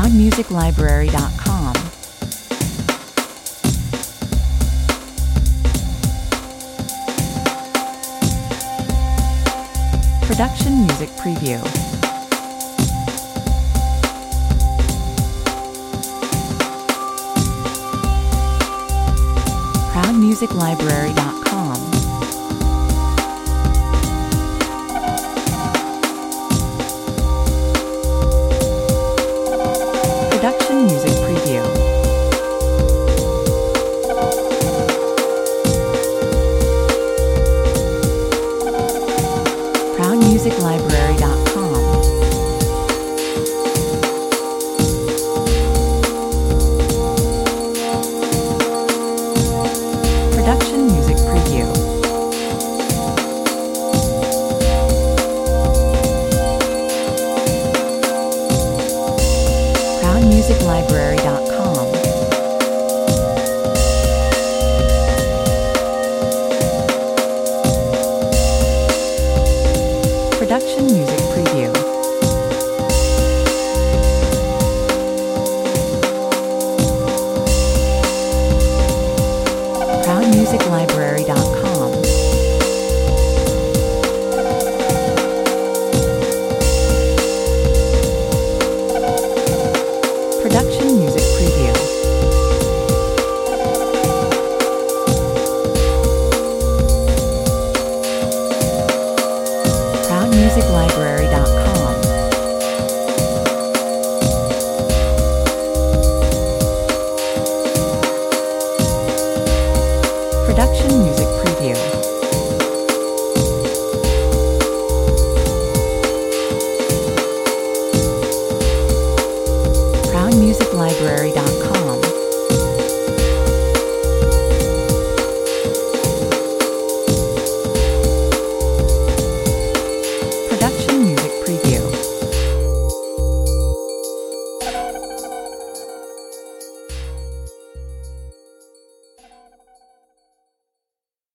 ProudMusicLibrary.com. Production Music Preview. ProudMusicLibrary.com. Production Music Preview. ProudMusicLibrary.com. Production Music Preview. ProudMusicLibrary.com. Production Music Preview. ProudMusicLibrary.com. Production Music Preview. ProudMusicLibrary.com. Production Music Preview. ProudMusicLibrary.com.